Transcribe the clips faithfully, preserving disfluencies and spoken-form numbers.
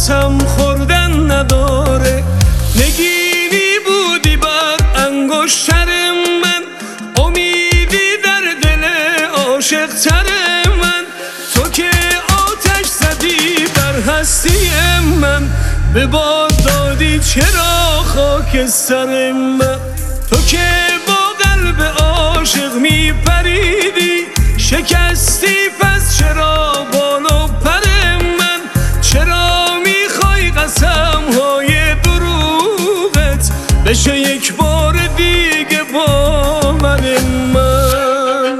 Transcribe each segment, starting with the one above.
قسم خوردن نداره. نگینی بودی بر انگشتر من، امیدی در دل عاشق تر من. تو که آتش زدی بر هستی من، به باد دادی چرا خاک سر من. تو که با قلب عاشق می پریدی، شکستی پس چرا بالو پر من. چرا میخوای قسم های دروغت بشه یک بار دیگه با من من.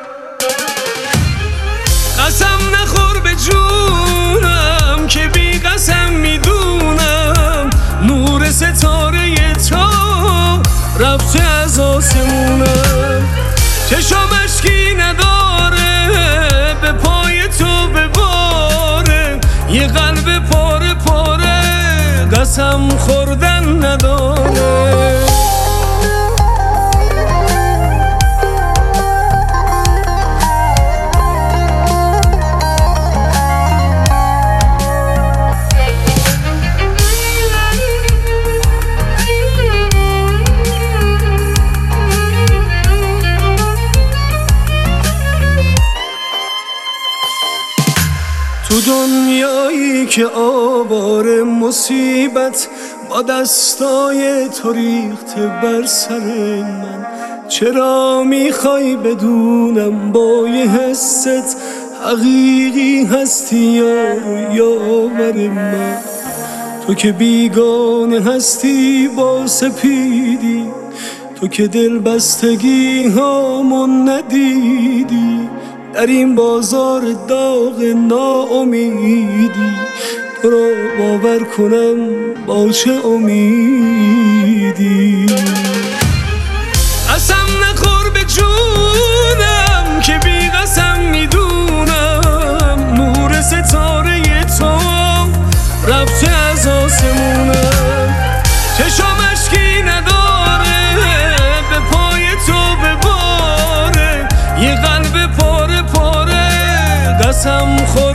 قسم نخور به جونم که بی قسم میدونم نور ستاره تو رفته از آسمونم. چشم اشکی نداره به پای تو بباره، یه قلب پاره پاره قسم خوردن نداره. تو دنیایی که آوار مصیبت با دستای تو ریخته بر سر من، چرا میخوای بدونم با یه حست حقیقی هستی یا یاور من. تو که بیگانه هستی با سپیدی، تو که دل بستگی هامون ندیدی، در این بازار داغ ناامیدی تو را باور کنم با چه امیدی. قسم نخور به جونم که بی قسم میدونم نور ستاره تو رفته از آسمونم. چشم اشکی نداره به پای تو بباره، یه قلب پاره پاره قسم خور